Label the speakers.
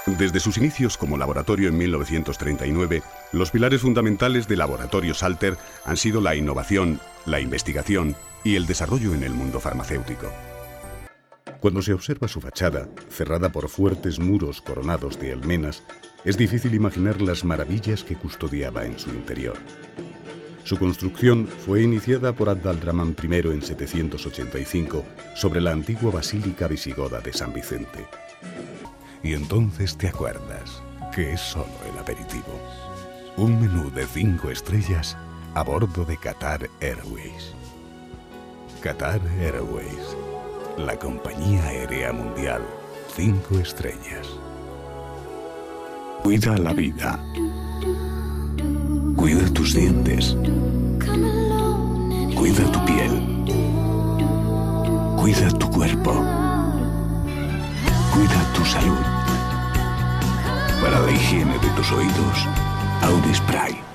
Speaker 1: Desde sus inicios como laboratorio en 1939, los pilares fundamentales de Laboratorio Salter han sido la innovación, la investigación y el desarrollo en el mundo farmacéutico. Cuando se observa su fachada, cerrada por fuertes muros coronados de almenas, es difícil imaginar las maravillas que custodiaba en su interior. Su construcción fue iniciada por Abd-al-Rahman I en 785 sobre la antigua basílica visigoda de San Vicente. Y entonces te acuerdas que es solo el aperitivo. Un menú de 5 estrellas a bordo de Qatar Airways. Qatar Airways, la compañía aérea mundial, 5 estrellas. Cuida la vida. Cuida tus dientes. Cuida tu piel. Cuida tu cuerpo. Cuida tu salud. Para la higiene de tus oídos, Audi Spray.